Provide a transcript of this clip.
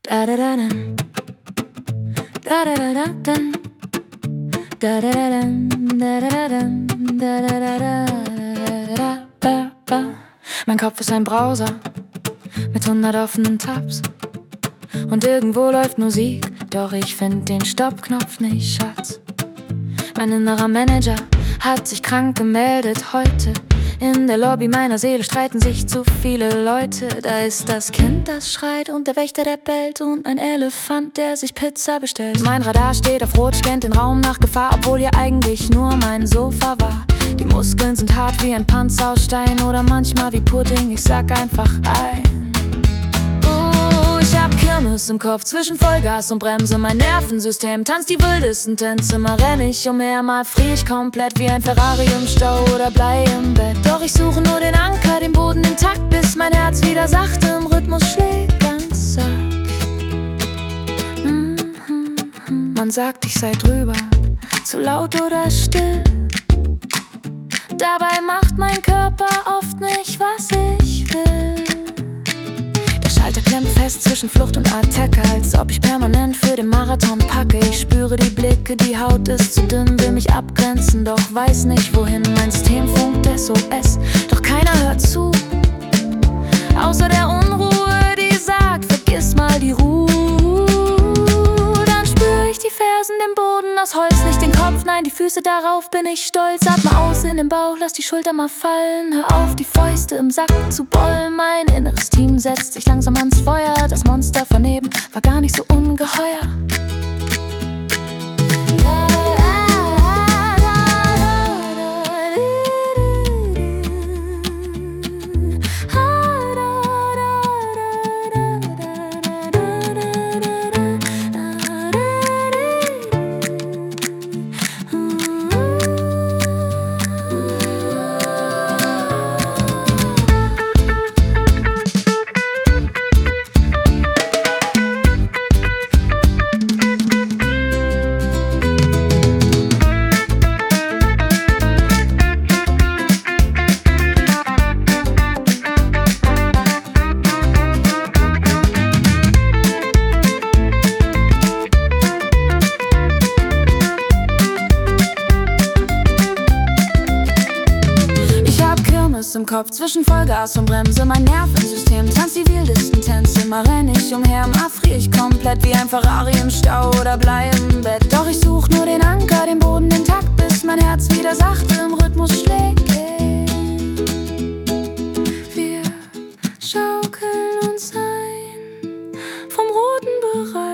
Da da da da da da da da da da da da da da. Mein Kopf ist ein Browser mit 100 offenen Tabs und irgendwo läuft Musik, doch ich find den Stoppknopf nicht, Schatz. Mein innerer Manager hat sich krank gemeldet heute. In der Lobby meiner Seele streiten sich zu viele Leute. Da ist das Kind, das schreit, und der Wächter, der bellt, und ein Elefant, der sich Pizza bestellt. Mein Radar steht auf Rot, scannt den Raum nach Gefahr, obwohl hier eigentlich nur mein Sofa war. Die Muskeln sind hart wie ein Panzer aus Stein oder manchmal wie Pudding, ich sag einfach ein. Ich hab Kirmes im Kopf zwischen Vollgas und Bremse. Mein Nervensystem tanzt die wildesten Tänze. Mal renn ich umher, mal frier ich komplett wie ein Ferrari im Stau oder Blei im Bett. Doch ich suche nur den Anker, den Boden intakt, bis mein Herz wieder sachte im Rhythmus schlägt, ganz sacht. Man sagt, ich sei drüber, zu laut oder still. Dabei macht mein Körper oft nicht, was ich will. Der klemmt fest zwischen Flucht und Attacke, als ob ich permanent für den Marathon packe. Ich spüre die Blicke, die Haut ist zu dünn, will mich abgrenzen, doch weiß nicht wohin. Mein System funkt SOS, doch keiner hört zu. Außer der Unruhe, die sagt, vergiss mal die Ruhe. Dann spüre ich die Fersen, den Boden aus Holz, nicht den Kopf, nein, die Füße, darauf bin ich stolz. Atme aus in den Bauch, lass die Schulter mal fallen. Hör auf, die Fäuste im Sack zu bollen. Mein inneres Team setzt sich langsam ans Feuer. Das Monster von neben war gar nicht so ungeheuer. Im Kopf zwischen Vollgas und Bremse. Mein Nervensystem tanzt die wildesten Tänze. Mal renn ich umher, mal frier ich komplett wie ein Ferrari im Stau oder Blei im Bett. Doch ich such nur den Anker, den Boden intakt, bis mein Herz wieder sachte im Rhythmus schlägt. Wir schaukeln uns ein vom roten Bereich